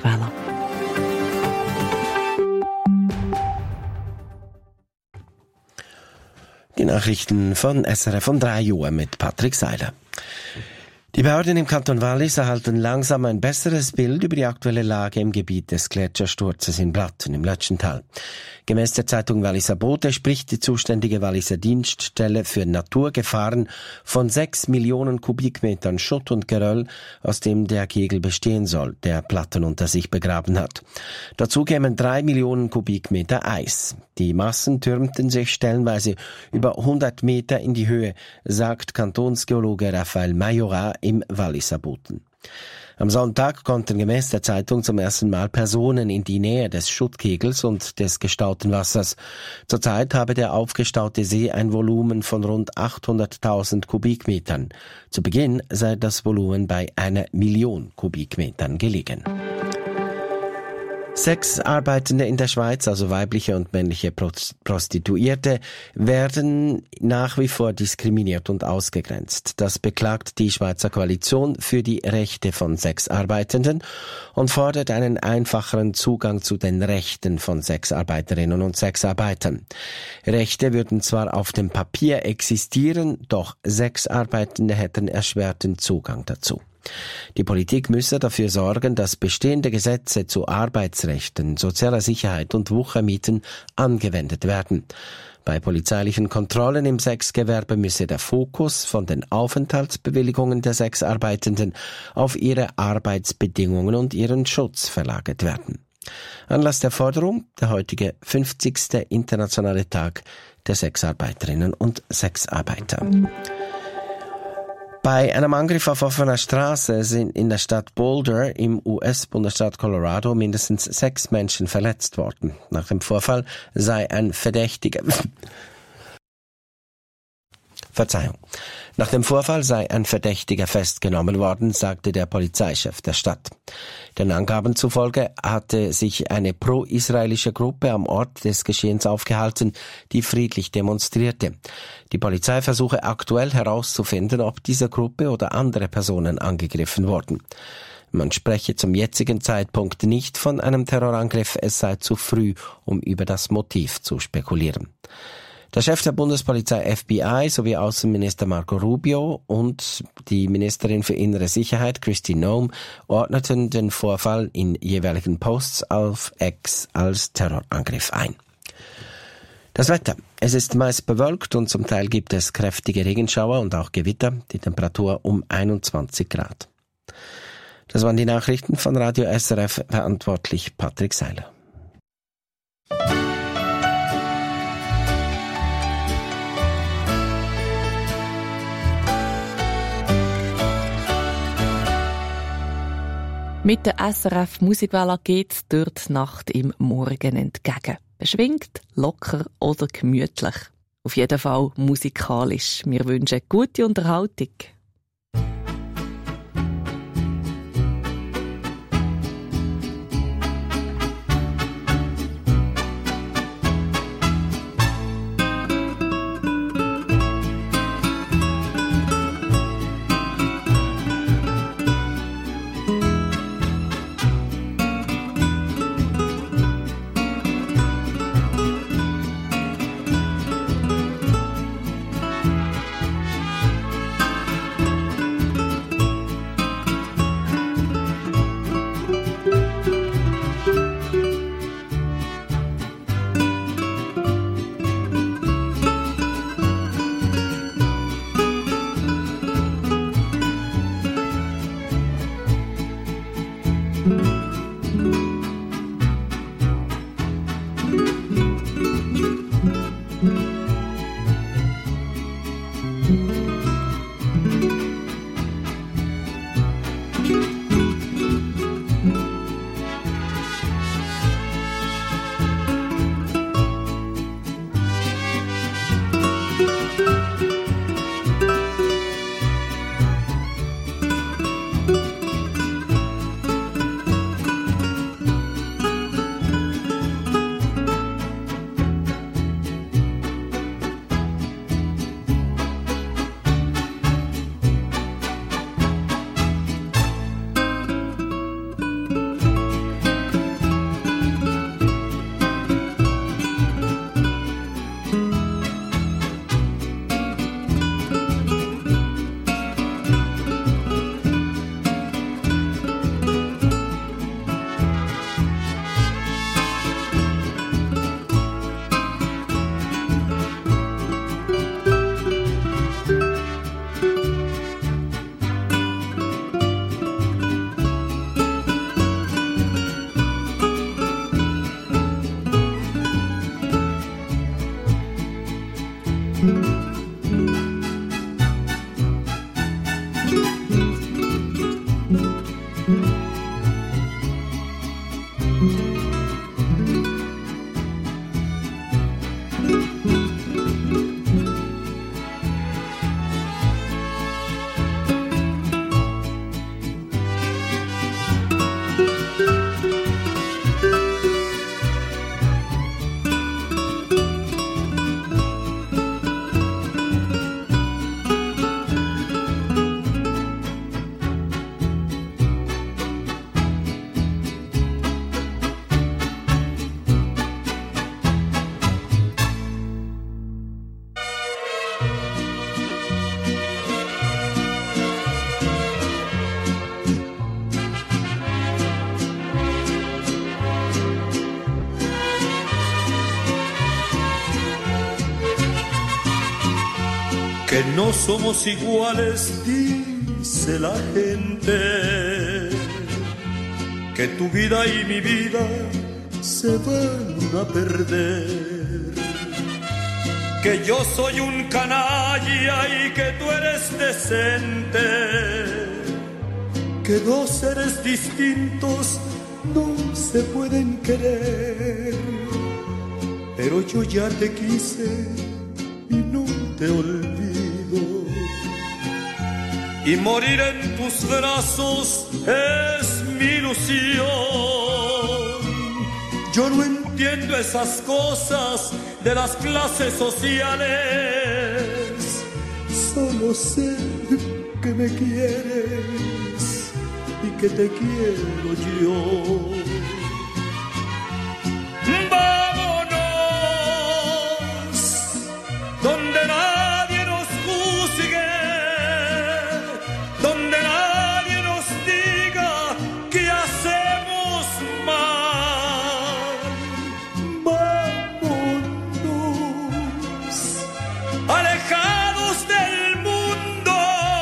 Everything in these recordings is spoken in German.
Welle. Die Nachrichten von SRF um 3 Uhr mit Patrick Seiler. Die Behörden im Kanton Wallis erhalten langsam ein besseres Bild über die aktuelle Lage im Gebiet des Gletschersturzes in Blatten im Lötschental. Gemäss der Zeitung Walliser Bote spricht die zuständige Walliser Dienststelle für Naturgefahren von 6 Millionen Kubikmetern Schutt und Geröll, aus dem der Kegel bestehen soll, der Platten unter sich begraben hat. Dazu kämen 3 Millionen Kubikmeter Eis. Die Massen türmten sich stellenweise über 100 Meter in die Höhe, sagt Kantonsgeologe Raphael Majorat im Walliser Boten. Am Sonntag konnten gemäß der Zeitung zum ersten Mal Personen in die Nähe des Schuttkegels und des gestauten Wassers. Zurzeit habe der aufgestaute See ein Volumen von rund 800.000 Kubikmetern. Zu Beginn sei das Volumen bei 1 Million Kubikmetern gelegen. Sexarbeitende in der Schweiz, also weibliche und männliche Prostituierte, werden nach wie vor diskriminiert und ausgegrenzt. Das beklagt die Schweizer Koalition für die Rechte von Sexarbeitenden und fordert einen einfacheren Zugang zu den Rechten von Sexarbeiterinnen und Sexarbeitern. Rechte würden zwar auf dem Papier existieren, doch Sexarbeitende hätten erschwerten Zugang dazu. Die Politik müsse dafür sorgen, dass bestehende Gesetze zu Arbeitsrechten, sozialer Sicherheit und Wuchermieten angewendet werden. Bei polizeilichen Kontrollen im Sexgewerbe müsse der Fokus von den Aufenthaltsbewilligungen der Sexarbeitenden auf ihre Arbeitsbedingungen und ihren Schutz verlagert werden. Anlass der Forderung der heutige 50. Internationale Tag der Sexarbeiterinnen und Sexarbeiter. Bei einem Angriff auf offener Straße sind in der Stadt Boulder im US-Bundesstaat Colorado mindestens 6 Menschen verletzt worden. Nach dem Vorfall sei ein Verdächtiger festgenommen worden, sagte der Polizeichef der Stadt. Den Angaben zufolge hatte sich eine pro-israelische Gruppe am Ort des Geschehens aufgehalten, die friedlich demonstrierte. Die Polizei versuche aktuell herauszufinden, ob diese Gruppe oder andere Personen angegriffen wurden. Man spreche zum jetzigen Zeitpunkt nicht von einem Terrorangriff, es sei zu früh, um über das Motiv zu spekulieren. Der Chef der Bundespolizei FBI sowie Außenminister Marco Rubio und die Ministerin für innere Sicherheit Kristi Noem ordneten den Vorfall in jeweiligen Posts auf X als Terrorangriff ein. Das Wetter. Es ist meist bewölkt und zum Teil gibt es kräftige Regenschauer und auch Gewitter. Die Temperatur um 21 Grad. Das waren die Nachrichten von Radio SRF, verantwortlich Patrick Seiler. Mit der SRF Musikwelle geht's durch die Nacht im Morgen entgegen. Beschwingt, locker oder gemütlich. Auf jeden Fall musikalisch. Wir wünschen gute Unterhaltung. Que no somos iguales, dice la gente, que tu vida y mi vida se van a perder, que yo soy un canalla y que tú eres decente, que dos seres distintos no se pueden querer, pero yo ya te quise y no te olvido. Y morir en tus brazos es mi ilusión. Yo no entiendo esas cosas de las clases sociales. Solo sé que me quieres y que te quiero yo. Donde nadie nos juzgue, donde nadie nos diga que hacemos mal. Vámonos, alejados del mundo,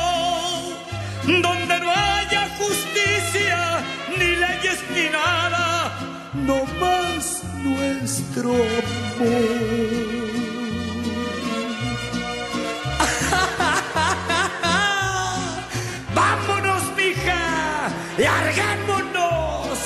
donde no haya justicia, ni leyes, ni nada, no más nuestro amor. ¡Vámonos, mija! ¡Larguémonos!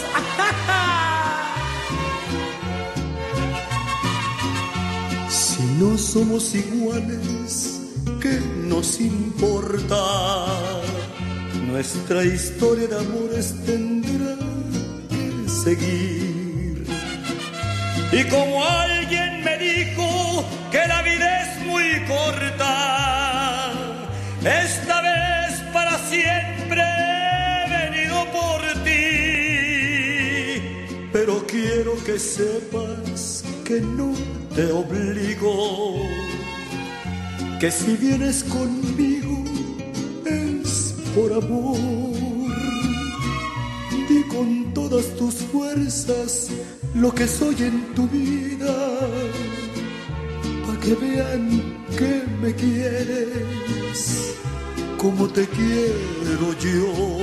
Si no somos iguales, ¿qué nos importa? Nuestra historia de amores tendrá que seguir. Y como alguien me dijo que la vida es muy corta, esta vez para siempre he venido por ti. Pero quiero que sepas que no te obligo, que si vienes conmigo es por amor. Di con todas tus fuerzas lo que soy en tu vida, pa' que vean que me quieres como te quiero yo.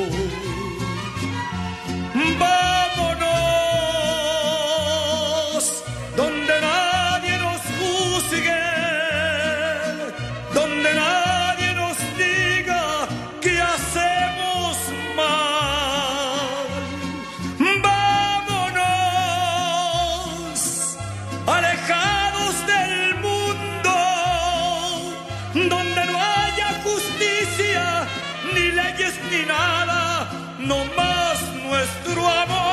Vámonos, donde nadie nos juzgue, donde nadie nos diga que hacemos mal. Vámonos, alejados del mundo, donde no haya justicia, ni leyes, ni nada, no más nuestro amor.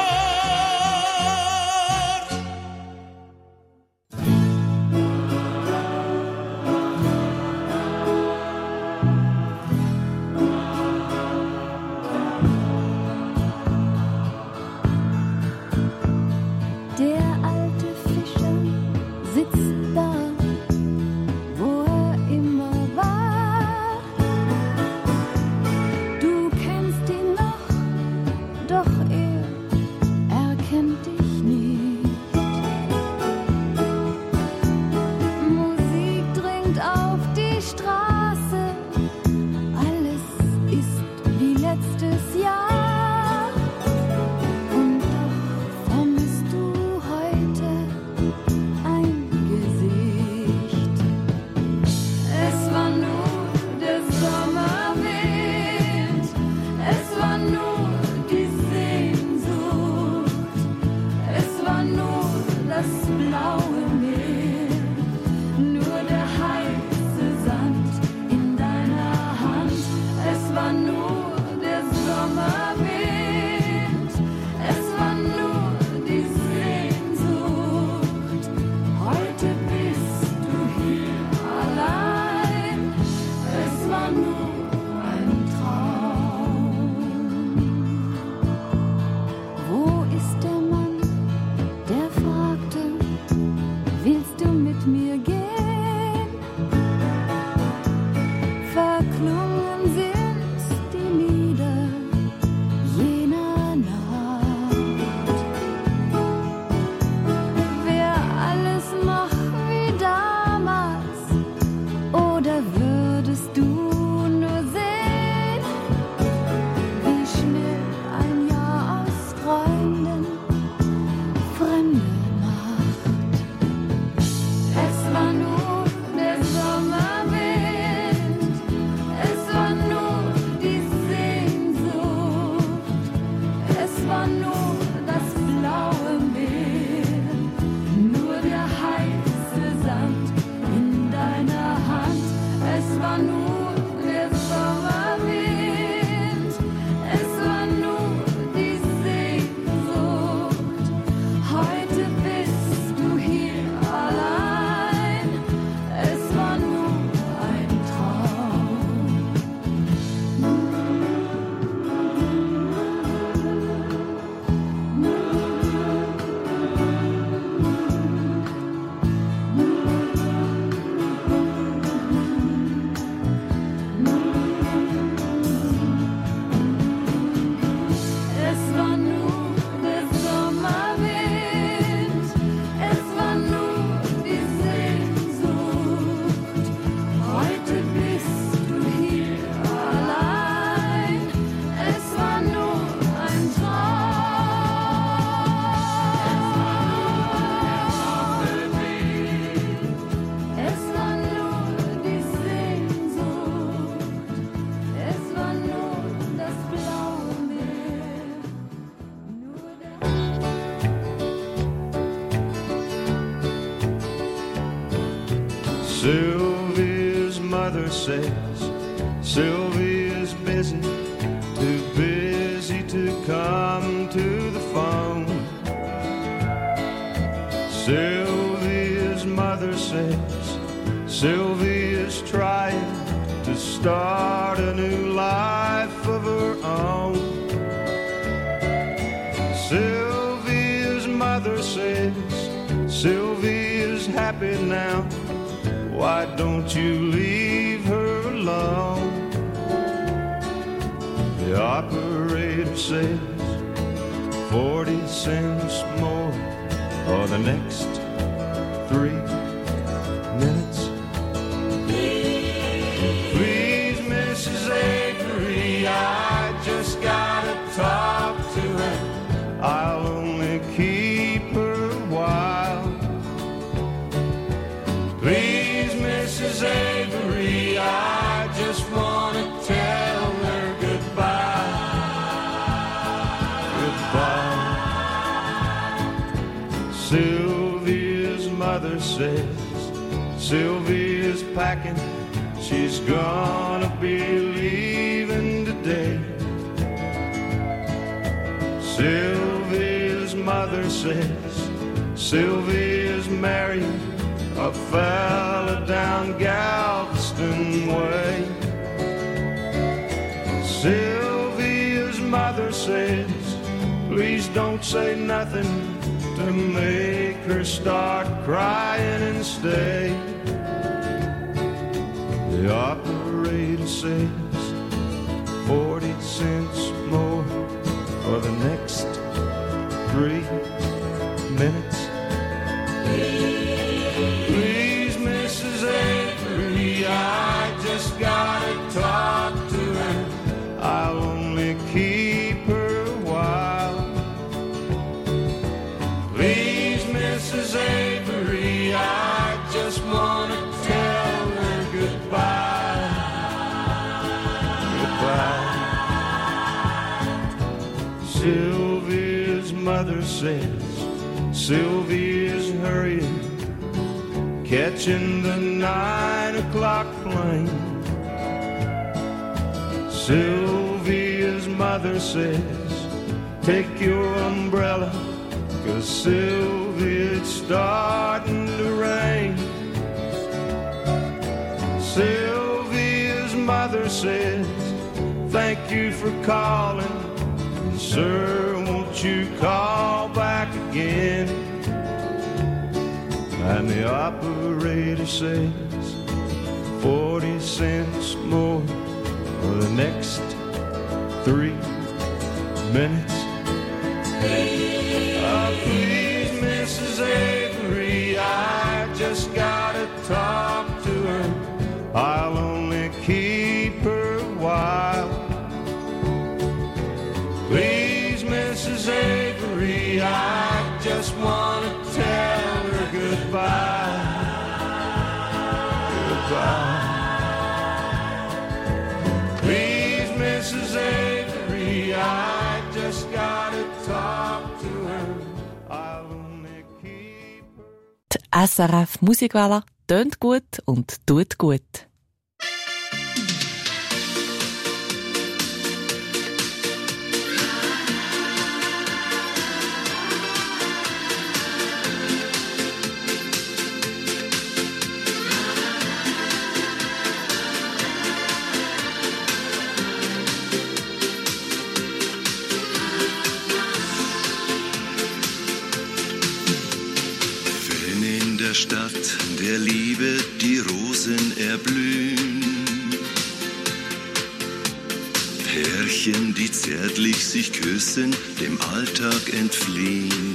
Sylvia's mother says Sylvia's busy, too busy to come to the phone. Sylvia's mother says Sylvia's trying to start a new life of her own. Sylvia's mother says Sylvia's happy now. Why don't you leave her alone? The operator says 40 cents more for the next 3 minutes. Please, Mrs. Avery, I just gotta talk to her. I'll only keep her a while. Please, Mrs. Avery, I just wanna tell her goodbye. Goodbye. Sylvia's mother says Sylvia's packing, she's gonna be leaving today. Sylvia's mother says Sylvia's marrying a fella down Galveston way. Sylvia's mother says please don't say nothing to make her start crying and stay. The operator says 40 cents more for the next 3 minutes. Please, Mrs. Avery, I just gotta talk to her. I'll only keep her a while. Please, Mrs. Avery, I just wanna tell her goodbye. Goodbye. Sylvia's mother says Sylvia's hurrying, catching the 9 o'clock plane. Sylvia's mother says take your umbrella, 'cause Sylvia, it's starting to rain. Sylvia's mother says thank you for calling, sir, won't you call back again? And the operator says 40 cents more for the next 3 minutes. Please, Mrs. Avery, I just gotta talk to her. I'll only keep her a while. Please, Mrs. Avery, I just wanna tell her goodbye. Goodbye. Please, Mrs. Avery, I just gotta talk to her. I'll only keep her. Die SRF Musikwelle tönt gut und tut gut. Stadt der Liebe die Rosen erblühen, Pärchen, die zärtlich sich küssen, dem Alltag entfliehen.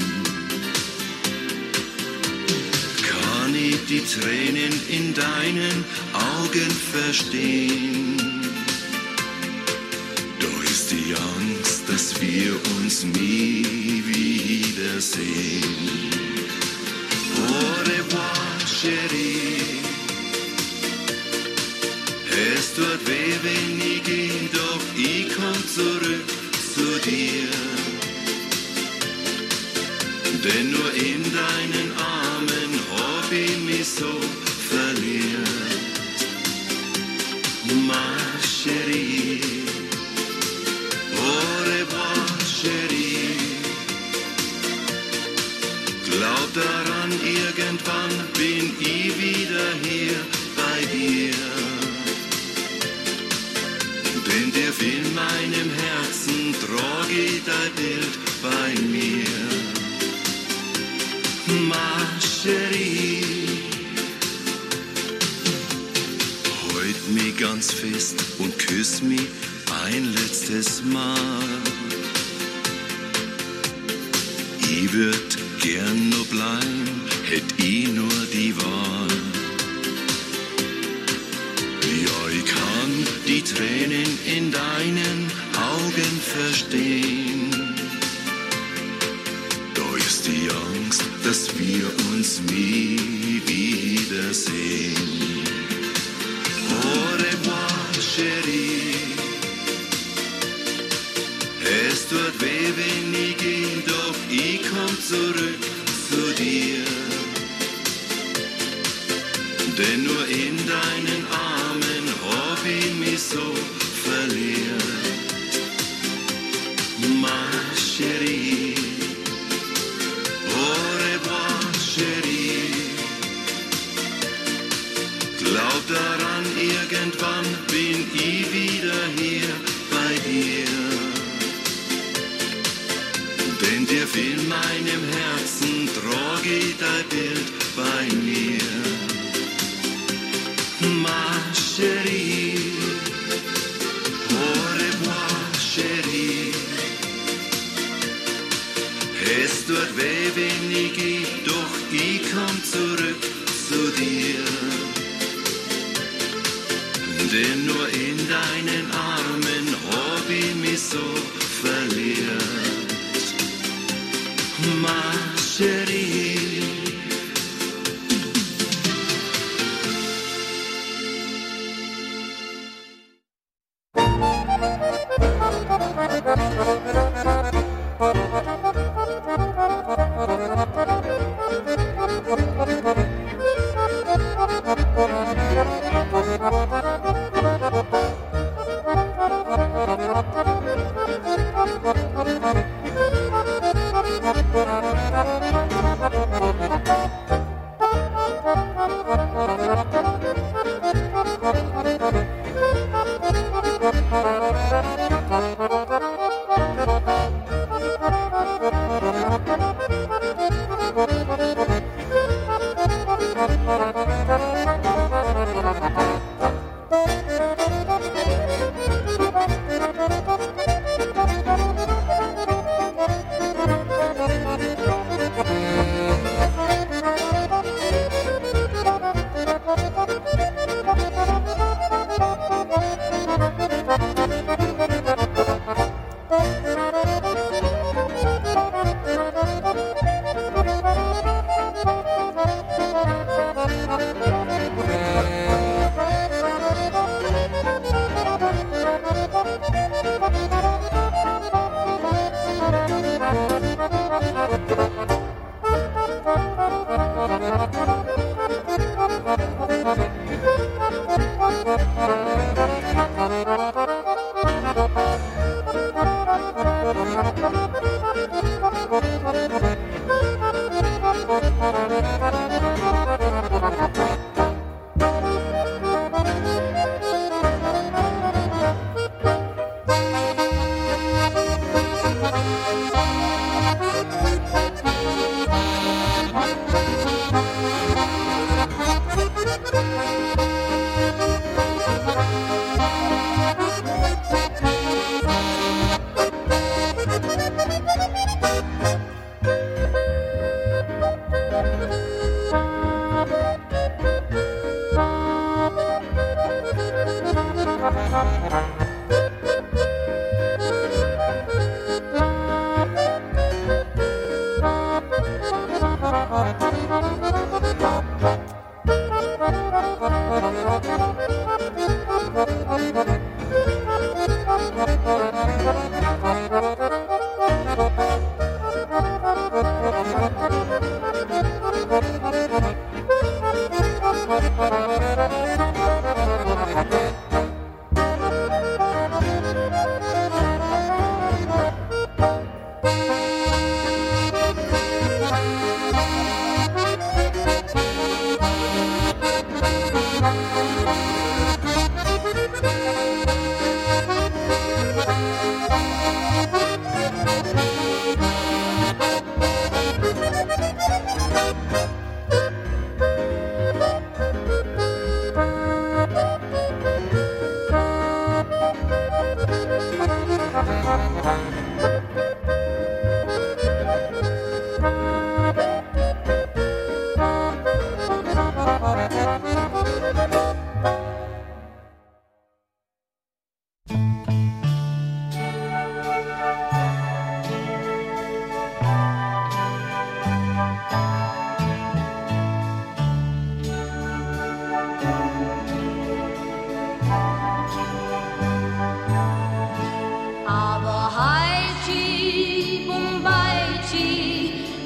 Kann ich die Tränen in deinen Augen verstehen? Doch ist die Angst, dass wir uns nie wiedersehen. Au revoir, chérie. Es tut weh, wenn ich gehe, doch ich komm zurück zu dir. Denn nur in deinen Armen hab ich mich so verliert. Glaub daran, irgendwann bin ich wieder hier bei dir. Denn tief in meinem Herzen trag ich dein Bild bei mir. Ma chérie, heut mich ganz fest und küss mich ein letztes Mal. Ich würd gern nur bleiben, hätt ich nur die Wahl. Ja, ich kann die Tränen in deinen Augen verstehen. Da ist die Angst, dass wir uns nie wiedersehen. Au revoir, chérie. Es tut weh, wenn ich geh, doch ich komm zurück zu dir. Denn nur in deinen Armen hab ich mich so verliert. Ma chérie, au revoir, chérie. Glaub daran, irgendwann bin ich wieder hier bei dir. Denn tief in meinem Herzen trag ich dein Bild bei mir. Ma chérie, au revoir, chérie. Es tut weh, wenn ich geh, doch ich komm zurück zu dir. Denn nur in deinen Armen hab ich mich so verliert. Ma chérie.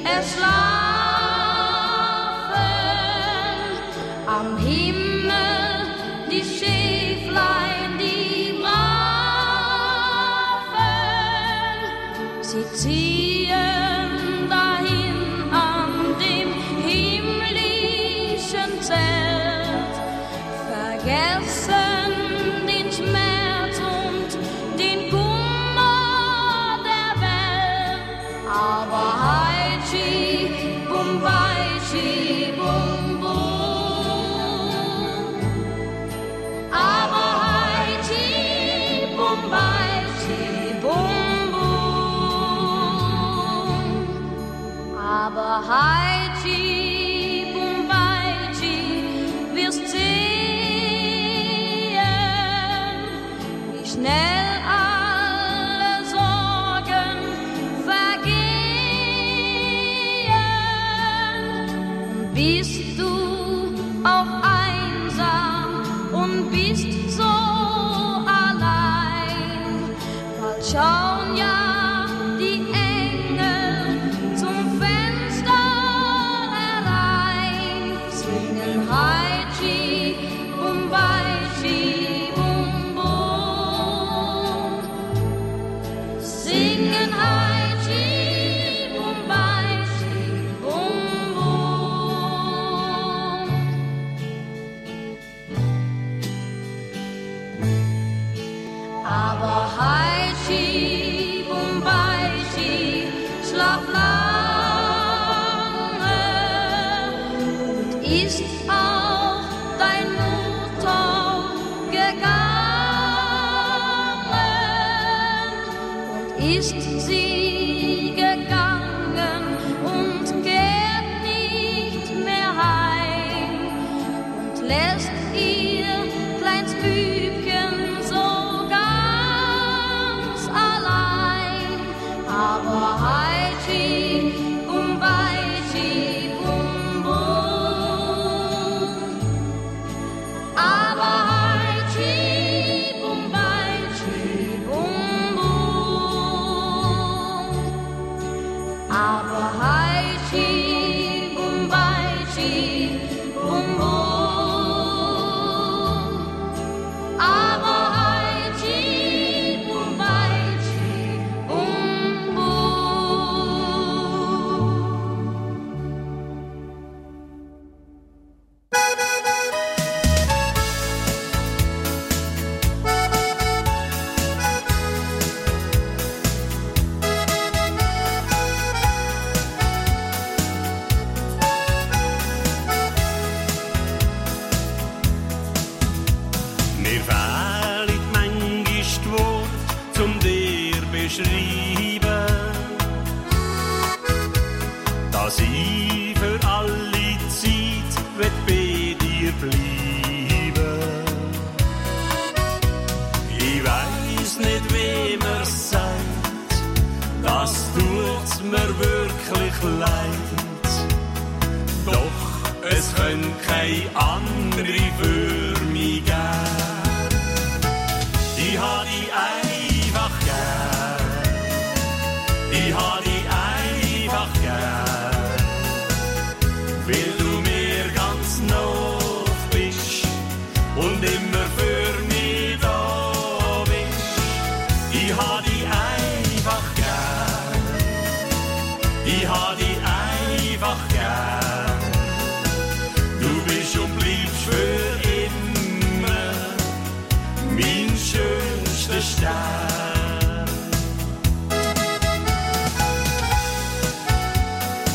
erschlafen. Am Himmel die Schäflein, die braven, sie ziehen dahin an dem himmlischen Zelt, vergessen den Schmerz und den Kummer der Welt. Aber Haitschi, Bumbaichi, Bum Bum. Aber Haitschi, Bumbaichi, Bum Bum. Aber Haitschi, Bumbaichi, wirst sehen, wie schnell alle Sorgen vergehen. Bist du auch einsam und bist so allein, bald schauen ja die Engel zum Fenster herein, singen Haitschi, Bumbaichi, Bum Bum. Singen Haitschi, Bumbaichi, Bum Bum. Aber Haitschi, Bumbaichi, schlaf lange und ist auch dein Mutter gegangen und ist sie gegangen und kehrt nicht mehr heim und lässt ihr kleines Bübchen so ganz allein. Aber Haitschi, Bumbaichi, Bum Bum. Aber Haitschi, Bumbaichi, Bum Bum. Aber Haitschi, Bumbaichi, Bum Bum. Aber Haitschi, Bumbaichi, Bum Mir fehlen manchmal die Worte, um dir beschreiben, dass ich für alle Zeit bei dir bleiben. Ich weiss nicht, wie man's sagt, das tut's mir wirklich leid. Doch es könnte keine andere für mich geben. Ich hab dich einfach gern. Ich hab dich einfach gern. Weil du mir ganz nah bist und immer für mich da bist. Ich hab dich einfach gern. Ich hab dich einfach gern. Du bist und bleibst für immer mein schönster Stern.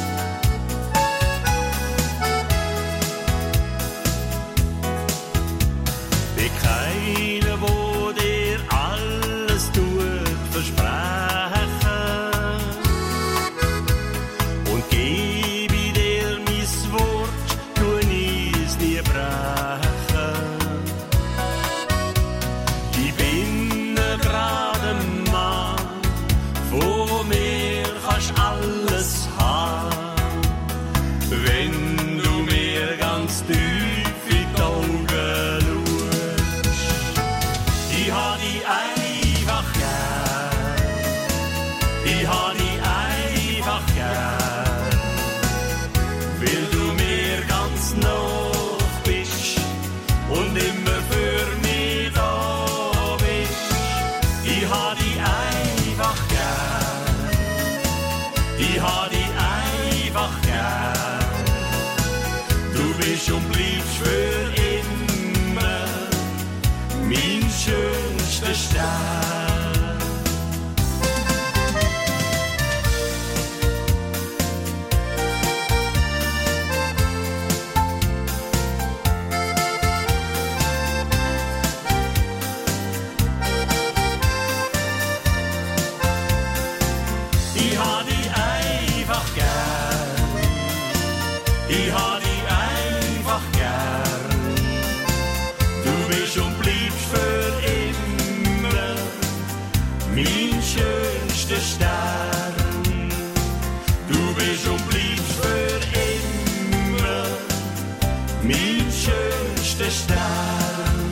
Stern. Du bist und bleibst für immer mein schönster Stern.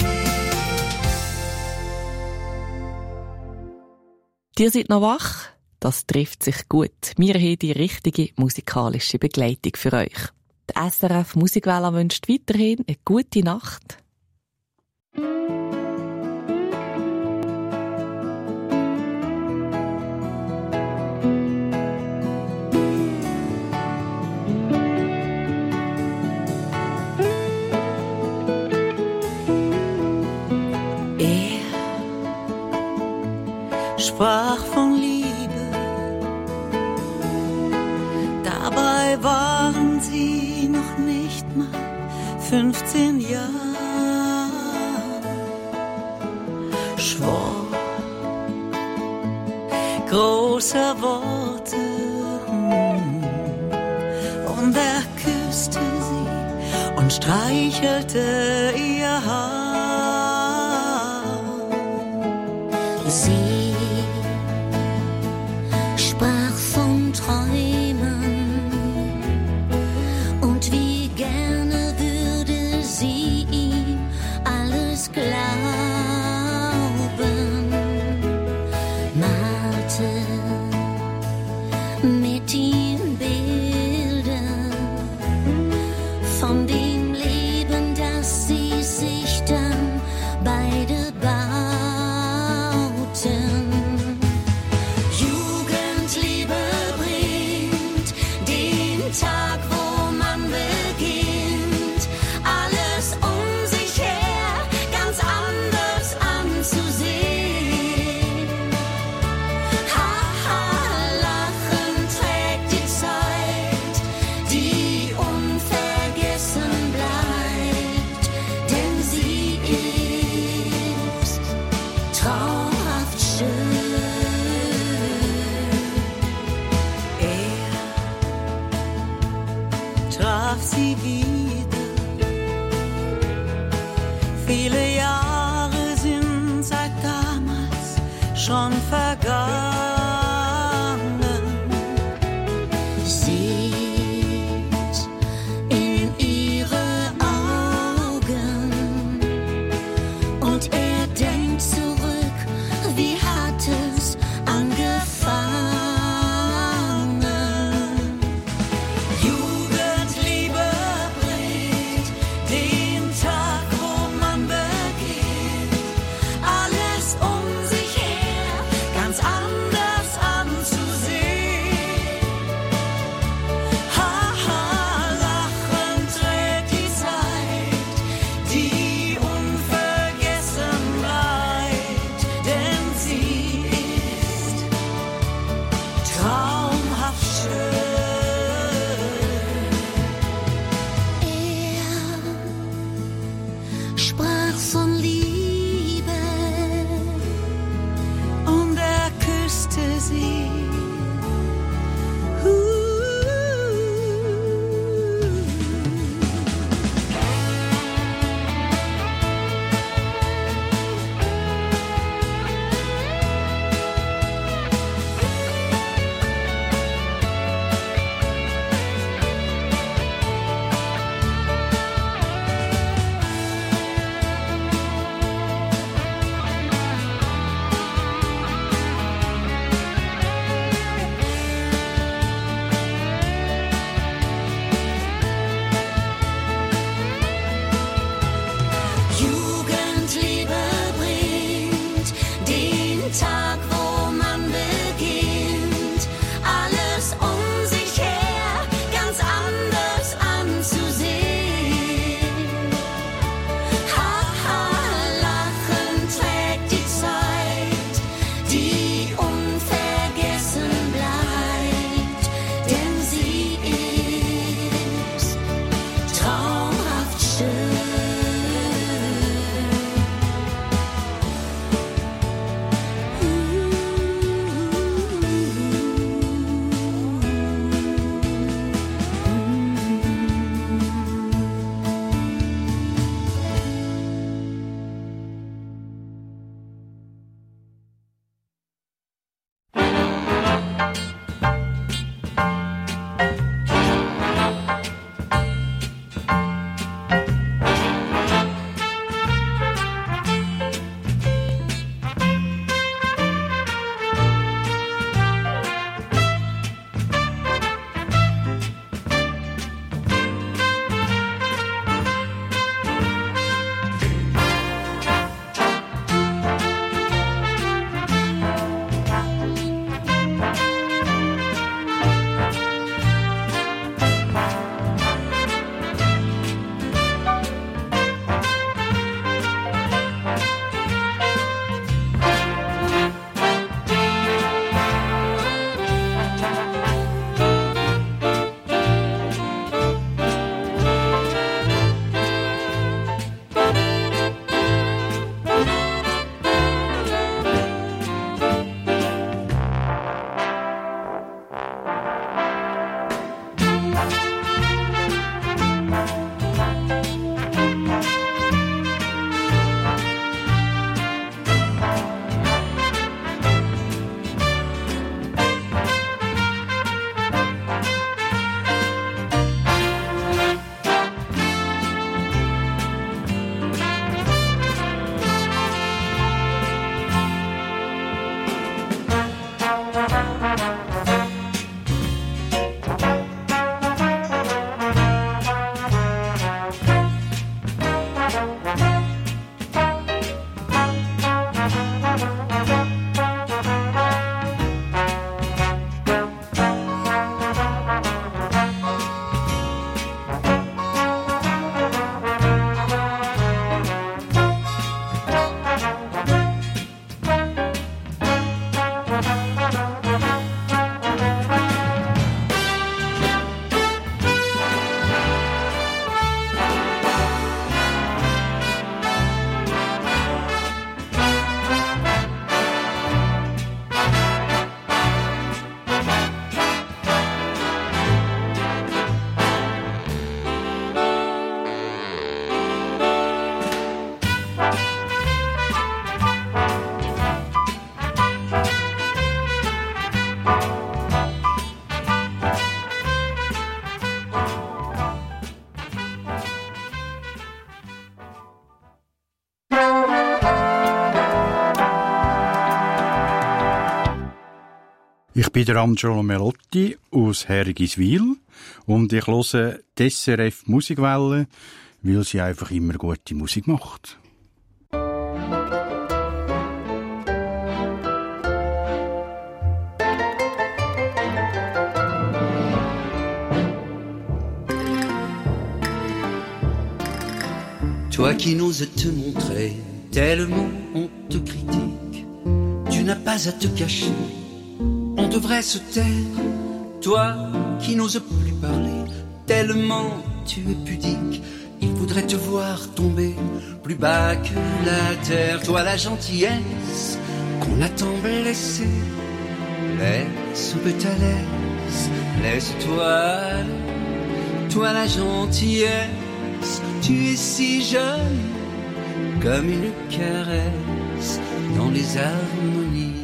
Ihr seid noch wach? Das trifft sich gut. Wir haben die richtige musikalische Begleitung für euch. Die SRF Musikwelle wünscht weiterhin eine gute Nacht. Er sprach von Liebe, dabei waren sie noch nicht mal 15 Jahre. Schwor großer Worte und er küsste sie und streichelte ihr Haar. Sie sprach von Träumen und wie gerne würde sie ihm alles glauben. Malte mit ihm Bilder von dem Leben, das sie sich dann beide bauten. Jugendliebe bringt den Tag, wo man beginnt, alles um sich her ganz anders anzusehen. Haha, Lachen trägt die Zeit, die unvergessen bleibt, denn sie ist traumhaft schön. Er traf sie wieder. Viele Jahre sind seit damals schon vergangen. Sieht in ihre Augen und er denkt zurück, wie hat es angefangen? Jugendliebe bringt den Tag, wo man beginnt, alles um sich her ganz anders Ich bin der Angelo Melotti aus Hergiswil und ich höre die SRF Musikwelle, weil sie einfach immer gute Musik macht. Toi qui n'oses te montrer, tellement on te critique, tu n'as pas à te cacher, on devrait se taire. Toi qui n'oses plus parler, tellement tu es pudique, il faudrait te voir tomber plus bas que la terre. Toi la gentillesse qu'on a tant blessée, laisse un peu ta laisse, laisse-toi. Toi la gentillesse, tu es si jeune, comme une caresse dans les harmonies.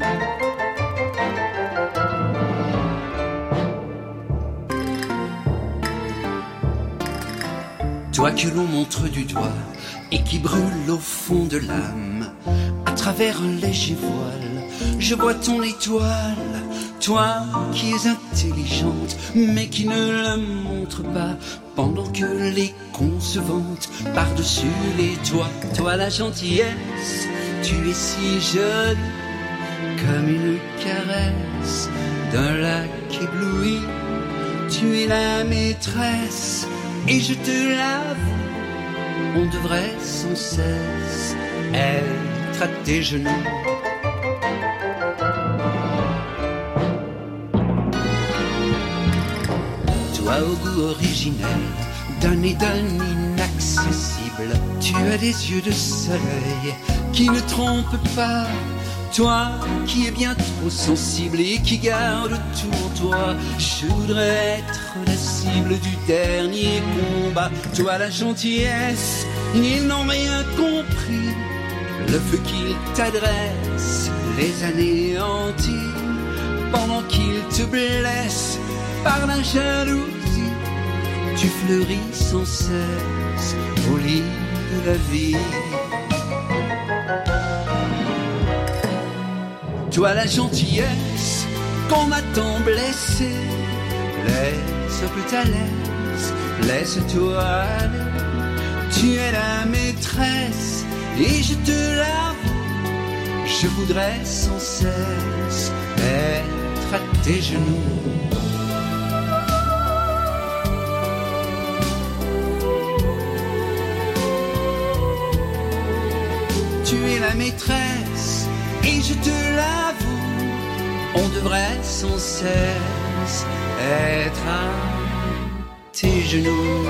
Toi que l'on montre du doigt et qui brûle au fond de l'âme, à travers un léger voile, je vois ton étoile. Toi qui es intelligente, mais qui ne le montre pas, pendant que les cons se vantent par-dessus les toits. Toi la gentillesse, tu es si jeune, comme une caresse d'un lac ébloui. Tu es la maîtresse, et je te l'avoue, on devrait sans cesse être à tes genoux. Toi au goût originel, d'un et d'un inaccessible, tu as des yeux de soleil qui ne trompent pas. Toi qui es bien trop sensible et qui garde tout en toi, je voudrais être la cible du dernier combat. Toi la gentillesse, ils n'ont rien compris, le feu qu'ils t'adressent les anéantit, pendant qu'ils te blessent par la jalousie. Tu fleuris sans cesse au lit de la vie. Toi la gentillesse qu'on m'a tant blessé, laisse un peu ta laisse, laisse-toi aller. Tu es la maîtresse et je te l'avoue, je voudrais sans cesse être à tes genoux. Tu es la maîtresse et je te l'avoue, on devrait sans cesse être à tes genoux.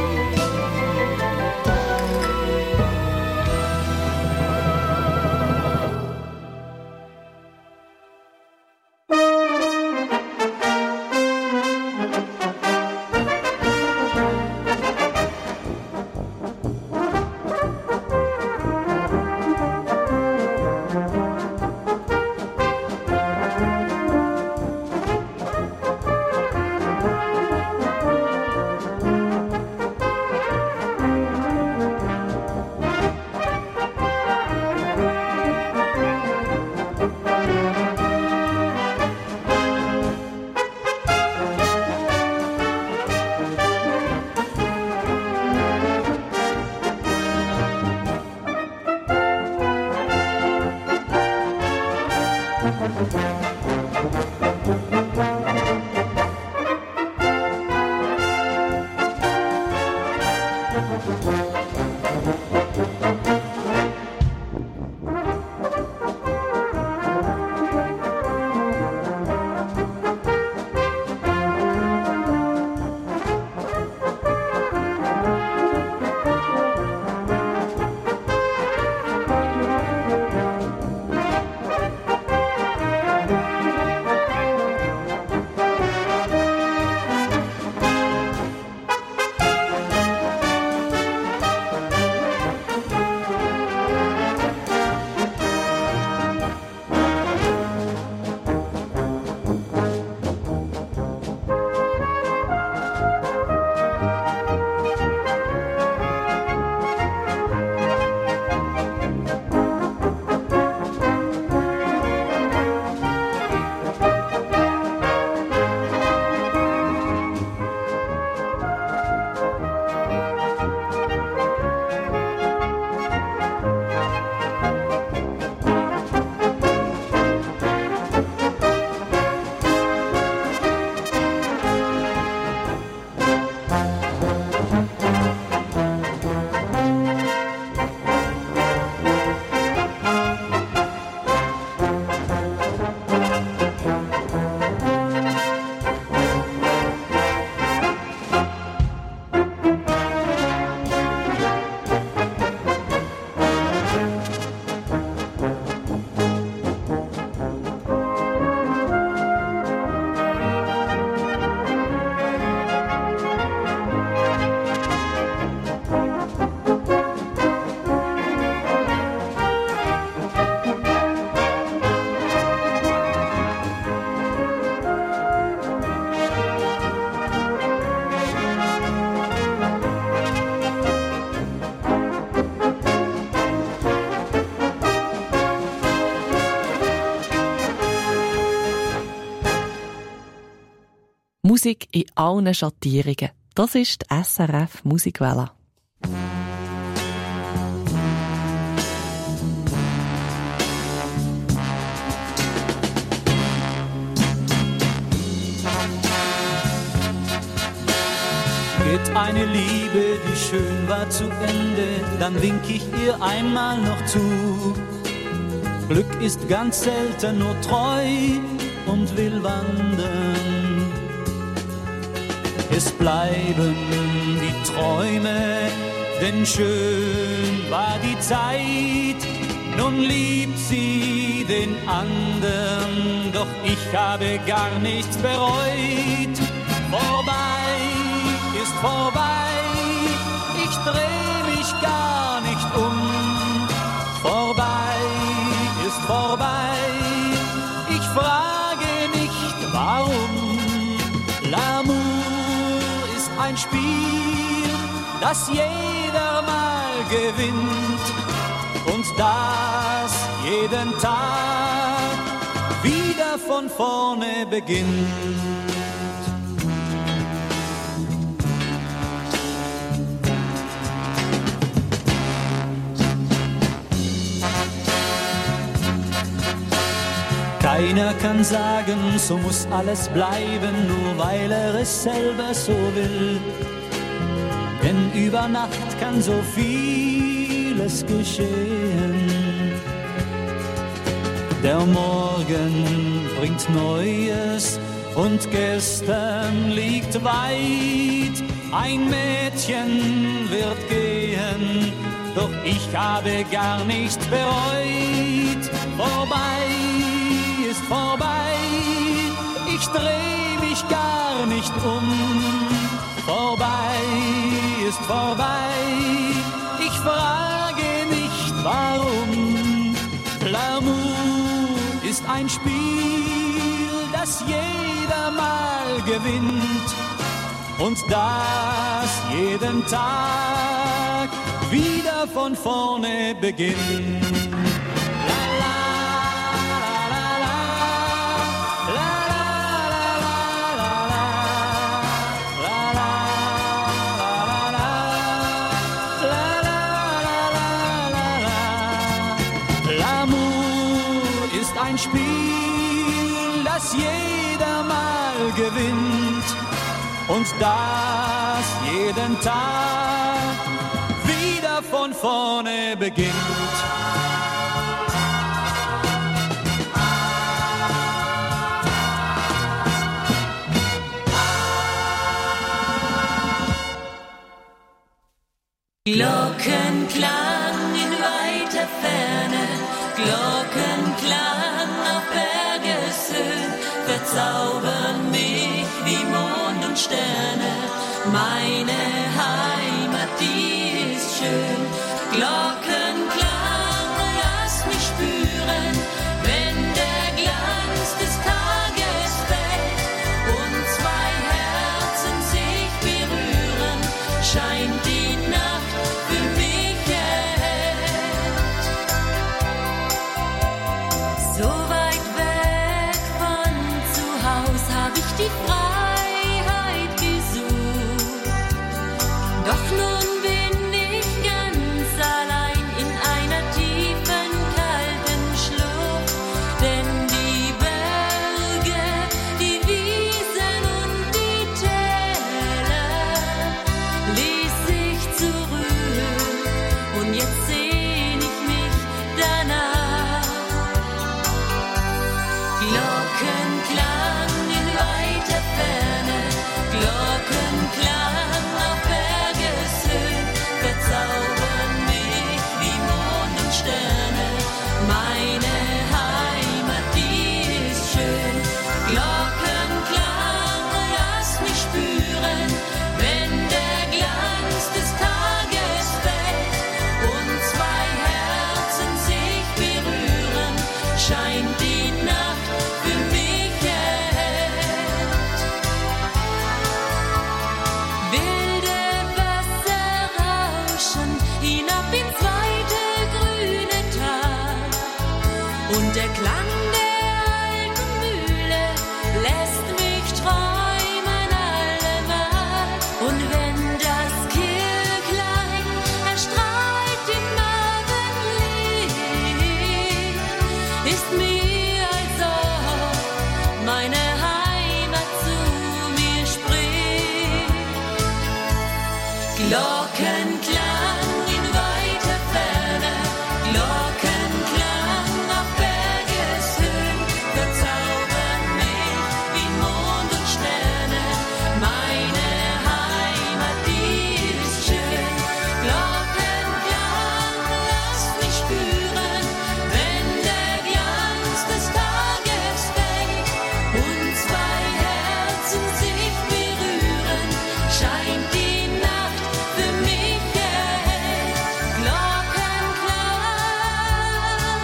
Musik in allen Schattierungen. Das ist die SRF Musikwelle. Geht eine Liebe, die schön war, zu Ende, dann wink ich ihr einmal noch zu. Glück ist ganz selten nur treu und will wandern. Es bleiben die Träume, denn schön war die Zeit. Nun liebt sie den anderen, doch ich habe gar nichts bereut. Vorbei ist vorbei, ich dreh mich gar nicht um. Vorbei ist vorbei, ich frage nicht warum. L'amour ist ein Spiel, das jeder mal gewinnt und das jeden Tag wieder von vorne beginnt. Keiner kann sagen, so muss alles bleiben, nur weil er es selber so will. Denn über Nacht kann so vieles geschehen. Der Morgen bringt Neues und gestern liegt weit. Ein Mädchen wird gehen, doch ich habe gar nichts bereut. Vorbei ist vorbei, ich dreh mich gar nicht um. Vorbei ist vorbei, ich frage nicht warum. L'amour ist ein Spiel, das jeder mal gewinnt und das jeden Tag wieder von vorne beginnt. Ein Spiel, das jeder mal gewinnt und das jeden Tag wieder von vorne beginnt. Glockenklang in weiter Ferne, Glockenklang auf Bergeshöhen, verzaubern mich wie Mond und Sterne. Meine Heimat, die ist schön. Glockenklang, lass mich spüren, wenn der Glanz des Tages fällt und zwei Herzen sich berühren, scheint die Nacht für mich erhellt. So weit weg von zu Haus hab ich die Freiheit gesucht. Doch nun bin ich ganz allein in einer tiefen, kalten Schlucht. Denn die Berge, die Wiesen und die Täler ließ ich Glockenklang in weiter Ferne, Glockenklang auf Bergeshöhen, verzaubern mich wie Mond und Sterne. Meine Heimat, die ist schön. Glockenklang, lass mich spüren, wenn der Glanz des Tages fällt und zwei Herzen sich berühren, scheint die Nacht für mich erhellt. Glockenklang,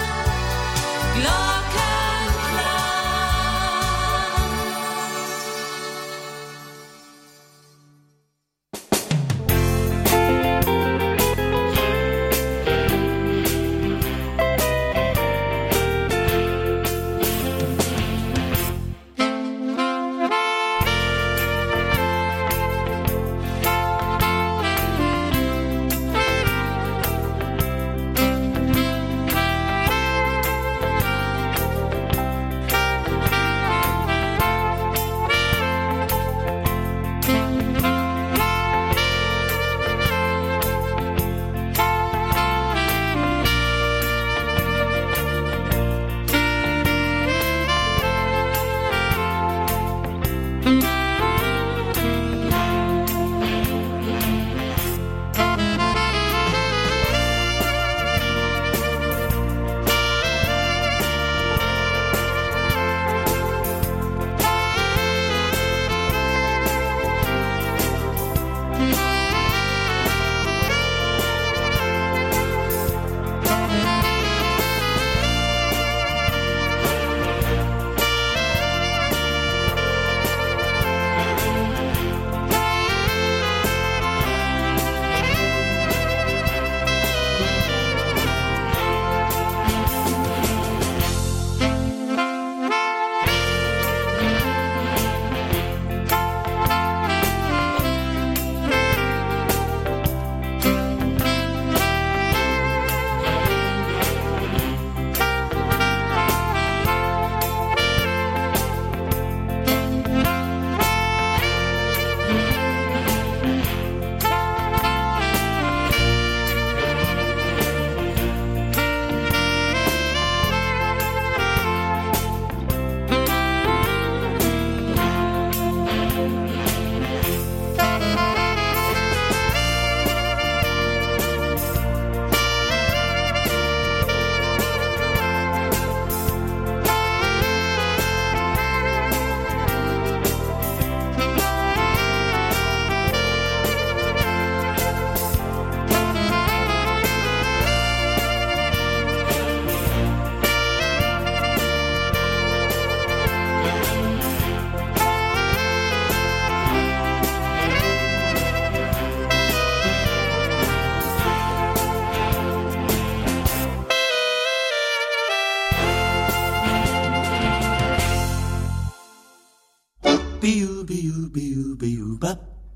Biu biu biu biu bap.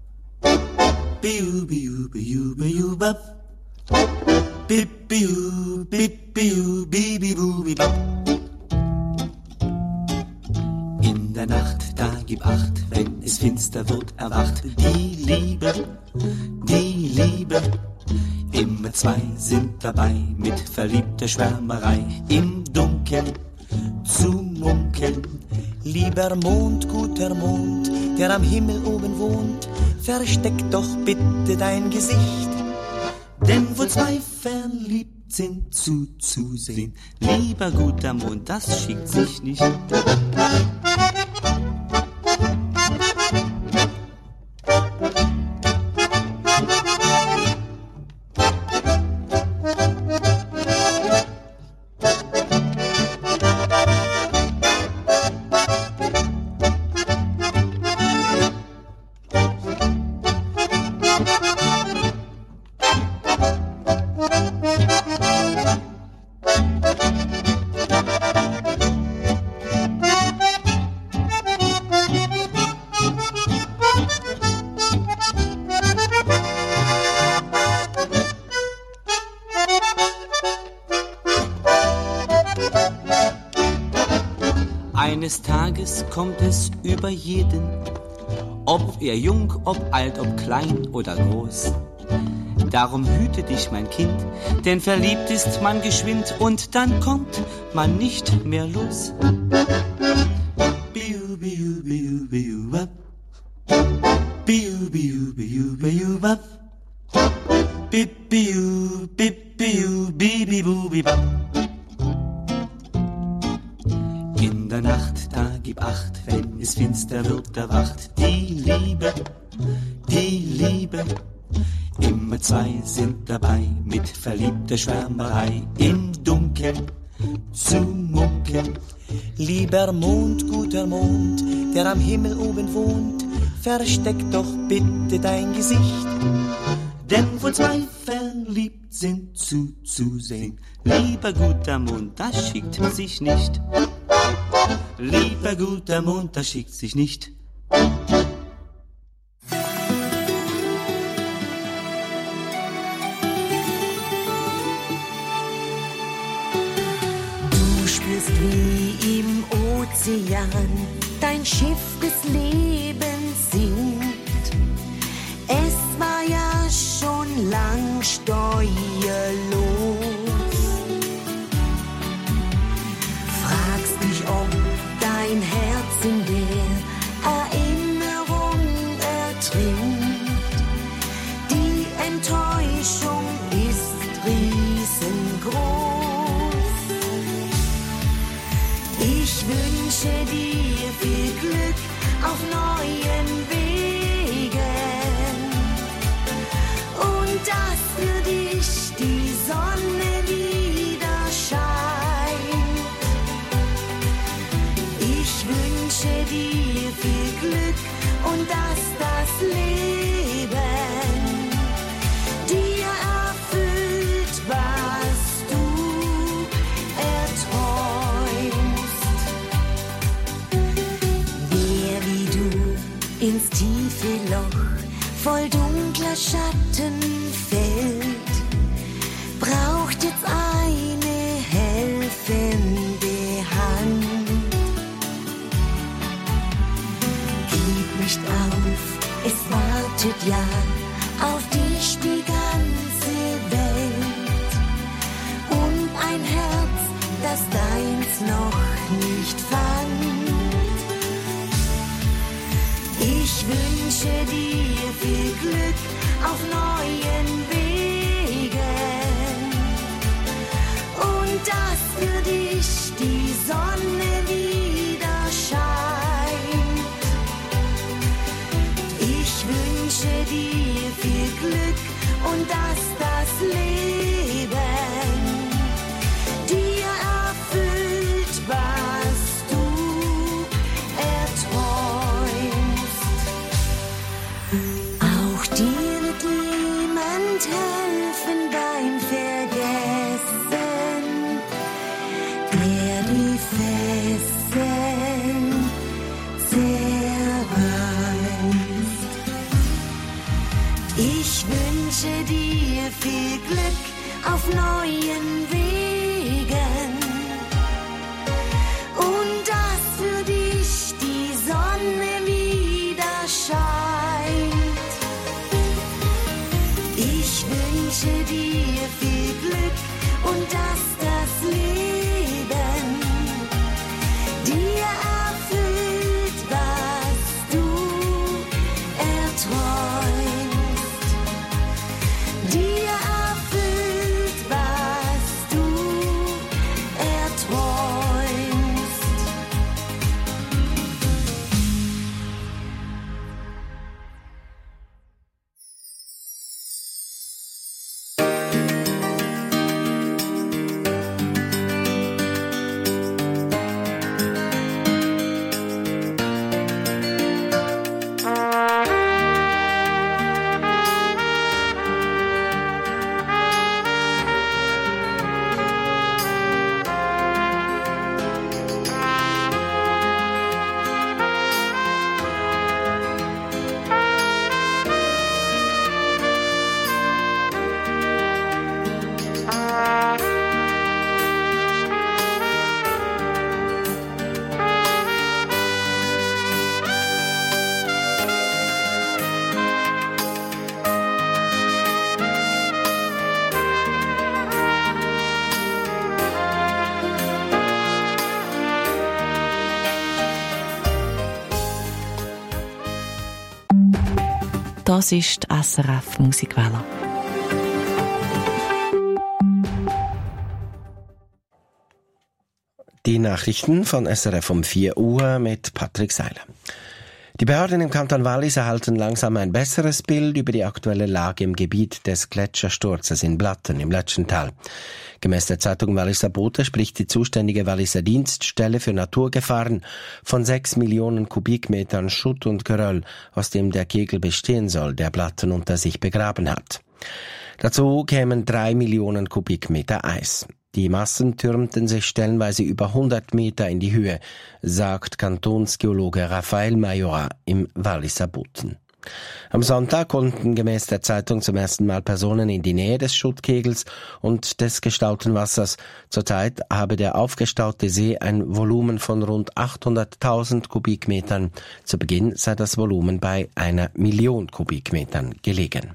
Biu biu biu biu bap. Bip biu bip biu bi bi bu bi bap. In der Nacht, da gib Acht, wenn es finster wird, erwacht die Liebe, die Liebe. Immer zwei sind dabei mit verliebter Schwärmerei im Dunkeln zu munkeln. Lieber Mond, guter Mond, der am Himmel oben wohnt, versteck doch bitte dein Gesicht. Denn wo zwei verliebt sind, zuzusehen, lieber guter Mond, das schickt sich nicht. Eines Tages kommt es über jeden, ob er jung, ob alt, ob klein oder groß. Darum hüte dich, mein Kind, denn verliebt ist man geschwind und dann kommt man nicht mehr los. Biu, biu, biu, biu, wap. Biu, biu, biu, biu, wap. Bip, biu, bip, biu, bibi, bu, bibab. In der Nacht, da gib Acht, wenn es finster wird, erwacht die Liebe, die Liebe. Immer zwei sind dabei, mit verliebter Schwärmerei im Dunkeln zu munkeln. Lieber Mond, guter Mond, der am Himmel oben wohnt, versteck doch bitte dein Gesicht. Denn wo zwei verliebt sind zuzusehen, lieber guter Mond, das schickt sich nicht. Lieber guter Mond, das schickt sich nicht. Du spürst wie im Ozean dein Schiff des Lebens sinkt. Es war ja schon lang steuerlos. Fragst dich, ob dein Herz in der Erinnerung ertrinkt. Die Enttäuschung ist riesengroß. Ich wünsche dir viel Glück auf neuen Wegen und dass für dich die Sonne wieder scheint. Ich wünsche dir viel Glück und dass das Leben dir erfüllt, was du erträumst. Wer wie du ins tiefe Loch voll dunkler Schatten fällt, braucht jetzt eine helfende Hand. Gib nicht auf, es wartet ja auf dich die ganze Welt und ein Herz, das deins noch nicht fand. Ich wünsche dir viel Glück auf neuen Wegen und dass für dich die Sonne wieder scheint. Ich wünsche dir viel Glück und dass das Leben dir erfüllt, was du erträumst. Auch dir wird jemand helfen beim Vergessen, der die Fesseln zerreißt. Ich wünsche dir viel Glück auf neuen Wegen und dass für dich die Sonne wieder scheint. Ich wünsche dir viel Glück und dass das Leben dir erfüllt, was du erträumst. Dir erfüllt, was du erträumst. Das ist die SRF Musikwelle. Die Nachrichten von SRF um 4 Uhr mit Patrick Seiler. Die Behörden im Kanton Wallis erhalten langsam ein besseres Bild über die aktuelle Lage im Gebiet des Gletschersturzes in Blatten im Lötschental. Gemäss der Zeitung Walliser Bote spricht die zuständige Walliser Dienststelle für Naturgefahren von 6 Millionen Kubikmetern Schutt und Geröll, aus dem der Kegel bestehen soll, der Blatten unter sich begraben hat. Dazu kämen 3 Millionen Kubikmeter Eis. Die Massen türmten sich stellenweise über 100 Meter in die Höhe, sagt Kantonsgeologe Raphael Majora im Walliser Boten. Am Sonntag konnten gemäß der Zeitung zum ersten Mal Personen in die Nähe des Schuttkegels und des gestauten Wassers. Zurzeit habe der aufgestaute See ein Volumen von rund 800.000 Kubikmetern. Zu Beginn sei das Volumen bei 1 Million Kubikmetern gelegen.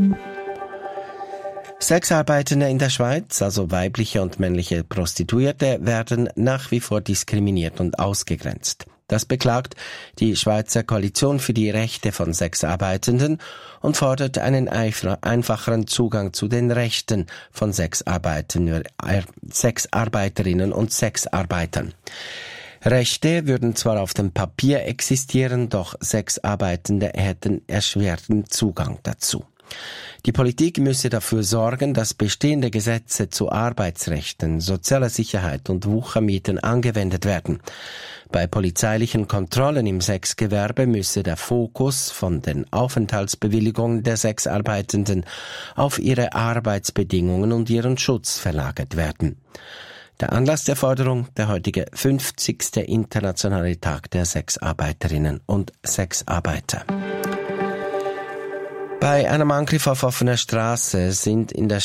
Sexarbeitende in der Schweiz, also weibliche und männliche Prostituierte, werden nach wie vor diskriminiert und ausgegrenzt. Das beklagt die Schweizer Koalition für die Rechte von Sexarbeitenden und fordert einen einfacheren Zugang zu den Rechten von Sexarbeiterinnen und Sexarbeitern. Rechte würden zwar auf dem Papier existieren, doch Sexarbeitende hätten erschwerten Zugang dazu. Die Politik müsse dafür sorgen, dass bestehende Gesetze zu Arbeitsrechten, sozialer Sicherheit und Wuchermieten angewendet werden. Bei polizeilichen Kontrollen im Sexgewerbe müsse der Fokus von den Aufenthaltsbewilligungen der Sexarbeitenden auf ihre Arbeitsbedingungen und ihren Schutz verlagert werden. Der Anlass der Forderung, der heutige 50. Internationale Tag der Sexarbeiterinnen und Sexarbeiter. Bei einem Angriff auf offener Straße sind in der